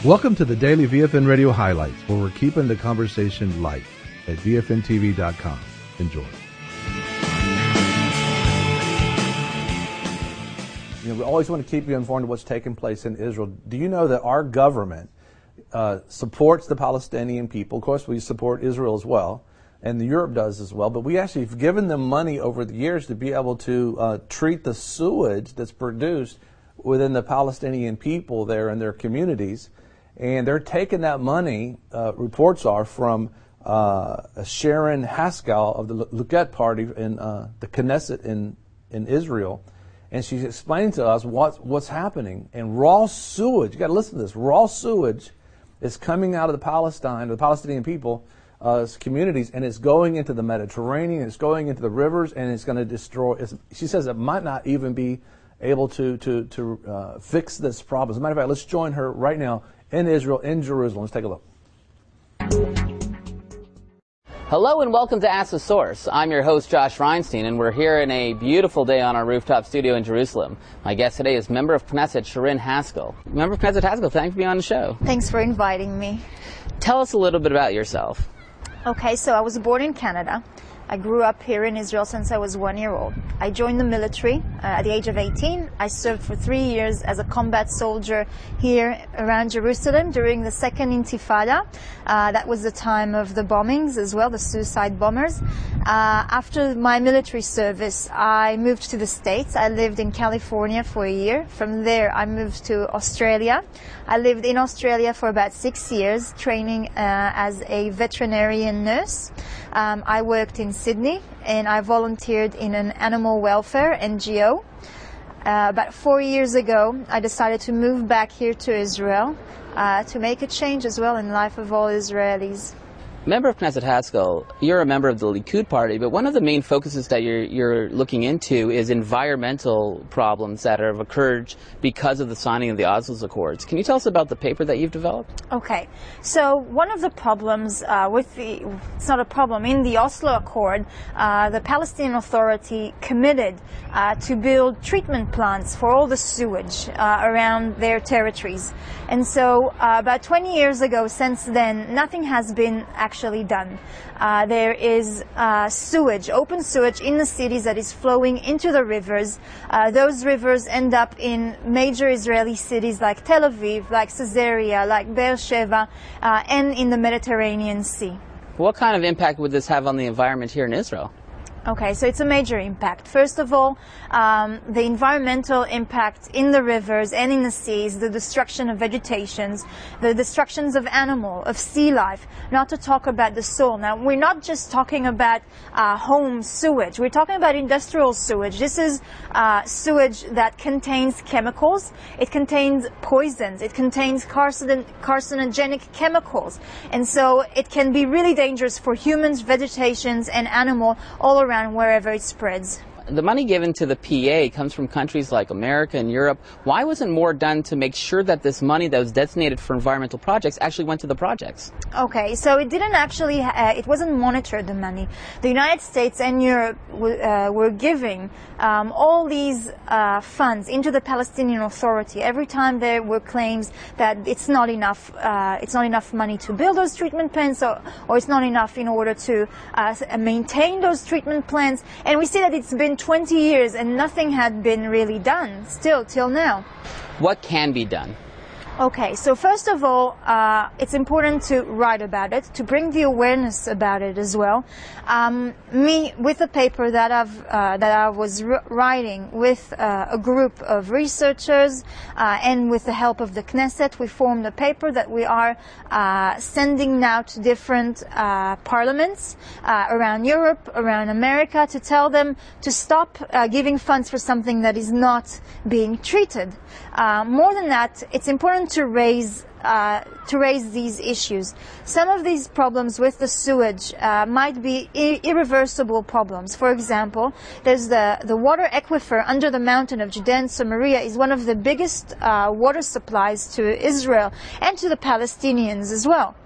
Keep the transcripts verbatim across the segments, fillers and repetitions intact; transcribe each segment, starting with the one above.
Welcome to the Daily V F N Radio Highlights, where we're keeping the conversation light at V F N T V dot com. Enjoy. You know, we always want to keep you informed of what's taking place in Israel. Do you know that our government uh, supports the Palestinian people? Of course, we support Israel as well, and Europe does as well, but we actually have given them money over the years to be able to uh, treat the sewage that's produced within the Palestinian people there in their communities. And they're taking that money, uh, reports are, from uh, Sharon Haskell of the Likud party in uh, the Knesset in, in Israel. And she's explaining to us what, what's happening. And raw sewage, you got to listen to this, raw sewage is coming out of the Palestine, the Palestinian people, uh, communities, and it's going into the Mediterranean, it's going into the rivers, and it's going to destroy, it's, she says it might not even be able to, to, to uh, fix this problem. As a matter of fact, let's join her right now in Israel, in Jerusalem. Let's take a look. Hello and welcome to Ask the Source. I'm your host, Josh Reinstein, and we're here in a beautiful day on our rooftop studio in Jerusalem. My guest today is member of Knesset, Sharon Haskell. Member of Knesset Haskell, thanks for being on the show. Thanks for inviting me. Tell us a little bit about yourself. Okay, so I was born in Canada. I grew up here in Israel since I was one year old. I joined the military uh, at the age of eighteen. I served for three years as a combat soldier here around Jerusalem during the second Intifada. Uh, that was the time of the bombings as well, the suicide bombers. Uh, after my military service, I moved to the States. I lived in California for a year. From there, I moved to Australia. I lived in Australia for about six years, training uh, as a veterinarian nurse. Um, I worked in Sydney, and I volunteered in an animal welfare N G O. Uh, about four years ago, I decided to move back here to Israel uh, to make a change as well in the life of all Israelis. Member of Knesset Haskell, you're a member of the Likud party, but one of the main focuses that you're, you're looking into is environmental problems that have occurred because of the signing of the Oslo Accords. Can you tell us about the paper that you've developed? Okay, so one of the problems uh, with the, it's not a problem, in the Oslo Accord, uh, the Palestinian Authority committed uh, to build treatment plants for all the sewage uh, around their territories. And so uh, about twenty years ago, since then, nothing has been actually done. Uh, there is uh, sewage, open sewage in the cities that is flowing into the rivers. Uh, those rivers end up in major Israeli cities like Tel Aviv, like Caesarea, like Beersheba, uh, and in the Mediterranean Sea. What kind of impact would this have on the environment here in Israel? Okay, so it's a major impact. First of all, um, the environmental impact in the rivers and in the seas, the destruction of vegetations, the destructions of animal, of sea life, not to talk about the soil. Now, we're not just talking about uh, home sewage. We're talking about industrial sewage. This is uh, sewage that contains chemicals. It contains poisons. It contains carcin- carcinogenic chemicals. And so it can be really dangerous for humans, vegetations, and animal all around wherever it spreads. The money given to the P A comes from countries like America and Europe. Why wasn't more done to make sure that this money that was designated for environmental projects actually went to the projects? Okay, so it didn't actually, uh, it wasn't monitored, the money. The United States and Europe w- uh, were giving um, all these uh, funds into the Palestinian Authority every time there were claims that it's not enough, uh, it's not enough money to build those treatment plants, or, or it's not enough in order to uh, maintain those treatment plants. And we see that it's been twenty years and nothing had been really done still till now. What can be done? Okay, so first of all, uh, it's important to write about it, to bring the awareness about it as well. Um, me, with the paper that I've uh, that I was r- writing with uh, a group of researchers uh, and with the help of the Knesset, we formed a paper that we are uh, sending now to different uh, parliaments uh, around Europe, around America, to tell them to stop uh, giving funds for something that is not being treated. Uh, more than that, it's important to raise uh, to raise these issues. Some of these problems with the sewage uh, might be I- irreversible problems. For example, there's the, the water aquifer under the mountain of Judea and Samaria is one of the biggest uh, water supplies to Israel and to the Palestinians as well.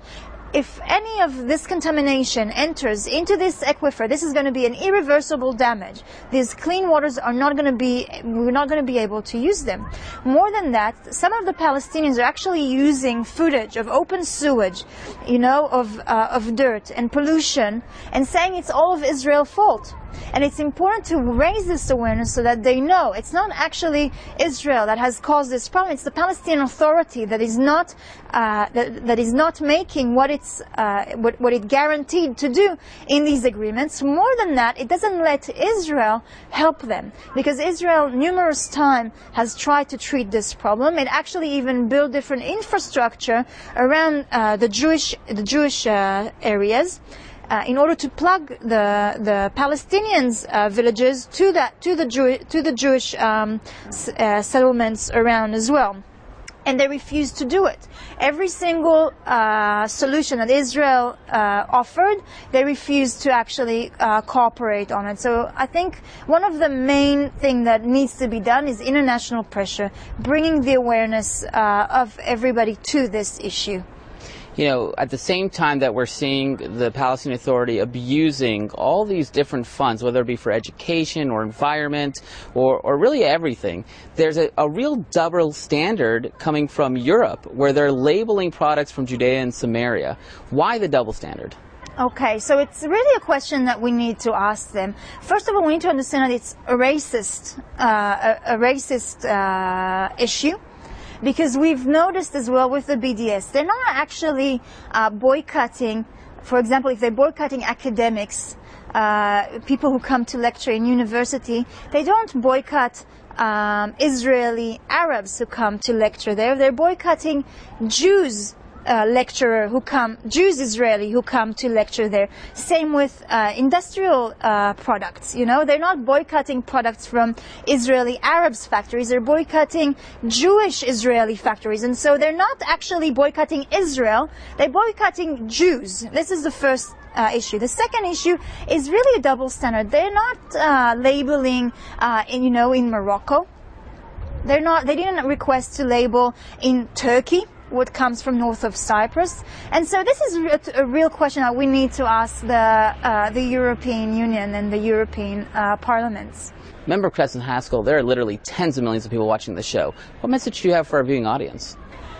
if any of this contamination enters into this aquifer, this is going to be an irreversible damage. These clean waters are not going to be, we're not going to be able to use them. More than that, some of the Palestinians are actually using footage of open sewage, you know, of, uh, of dirt and pollution, and saying it's all of Israel's fault. And it's important to raise this awareness so that they know it's not actually Israel that has caused this problem. It's the Palestinian Authority that is not uh, that, that is not making what it's uh, what, what it guaranteed to do in these agreements. More than that, it doesn't let Israel help them, because Israel numerous times has tried to treat this problem. It actually even built different infrastructure around uh, the Jewish the Jewish uh, areas. Uh, in order to plug the the Palestinians' uh, villages to that to the Jew, to the Jewish um, s- uh, settlements around as well, and they refused to do it. Every single uh, solution that Israel uh, offered, they refused to actually uh, cooperate on it. So I think one of the main things that needs to be done is international pressure, bringing the awareness uh, of everybody to this issue. You know, at the same time that we're seeing the Palestinian Authority abusing all these different funds, whether it be for education or environment or, or really everything, there's a, a real double standard coming from Europe where they're labeling products from Judea and Samaria. Why the double standard? Okay, so it's really a question that we need to ask them. First of all, we need to understand that it's a racist, uh, a, a racist uh, issue. Because we've noticed as well with the B D S, they're not actually uh, boycotting, for example, if they're boycotting academics, uh, people who come to lecture in university, they don't boycott um, Israeli Arabs who come to lecture there. They're boycotting Jews. Uh, lecturer who come, Jews Israeli who come to lecture there. Same with uh, industrial uh, products. You know, they're not boycotting products from Israeli Arabs factories. They're boycotting Jewish Israeli factories, and so they're not actually boycotting Israel. They're boycotting Jews. This is the first Uh, issue. The second issue is really a double standard. They're not uh, labeling, uh, in, you know, in Morocco. They're not. They didn't request to label in Turkey what comes from north of Cyprus. And so this is a, a real question that we need to ask the uh, the European Union and the European uh, parliaments. Member Crescent Haskell, there are literally tens of millions of people watching the show. What message do you have for our viewing audience?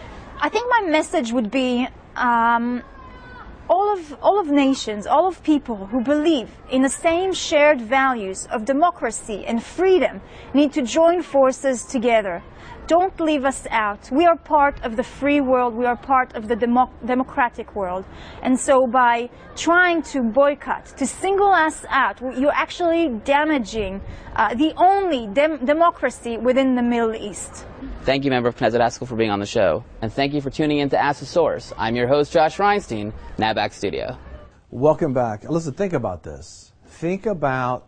I think my message would be um, all of all of nations, all of people who believe in the same shared values of democracy and freedom need to join forces together. Don't leave us out. We are part of the free world. We are part of the demo- democratic world. And so by trying to boycott, to single us out, you're actually damaging uh, the only dem- democracy within the Middle East. Thank you, Member of Knesset Haskell, for being on the show. And thank you for tuning in to Ask the Source. I'm your host, Josh Reinstein, now back studio. Welcome back. Listen, think about this. Think about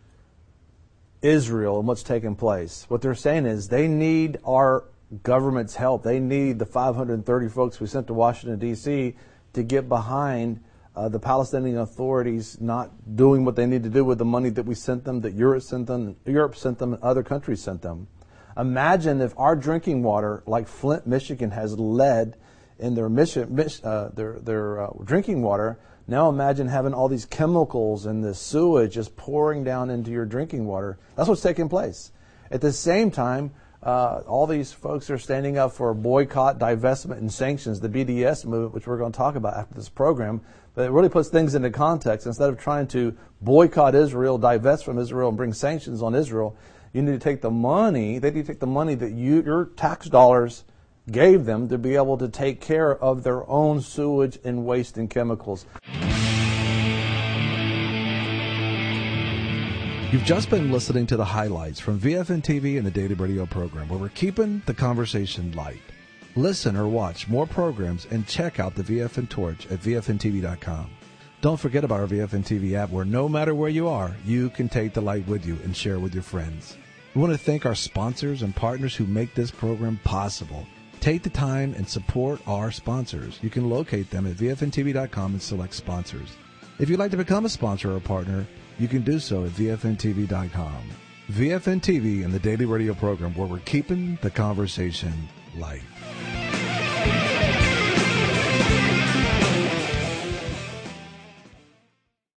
Israel and what's taking place. What they're saying is they need our government's help. They need the five hundred thirty folks we sent to Washington, D C to get behind uh, the Palestinian authorities not doing what they need to do with the money that we sent them, that Europe sent them, Europe sent them, and other countries sent them. Imagine if our drinking water, like Flint, Michigan, has lead in their, mission, uh, their, their uh, drinking water. Now imagine having all these chemicals and the sewage just pouring down into your drinking water. That's what's taking place. At the same time, uh, all these folks are standing up for boycott, divestment, and sanctions, the B D S movement, which we're going to talk about after this program. But it really puts things into context. Instead of trying to boycott Israel, divest from Israel, and bring sanctions on Israel, you need to take the money, they need to take the money that you, your tax dollars gave them to be able to take care of their own sewage and waste and chemicals. You've just been listening to the highlights from V F N T V and the Daily Radio program, where we're keeping the conversation light. Listen or watch more programs and check out the V F N Torch at V F N T V dot com. Don't forget about our V F N T V app, where no matter where you are, you can take the light with you and share it with your friends. We want to thank our sponsors and partners who make this program possible. Take the time and support our sponsors. You can locate them at V F N T V dot com and select sponsors. If you'd like to become a sponsor or a partner, you can do so at V F N T V dot com. V F N T V and the Daily Radio program, where we're keeping the conversation light.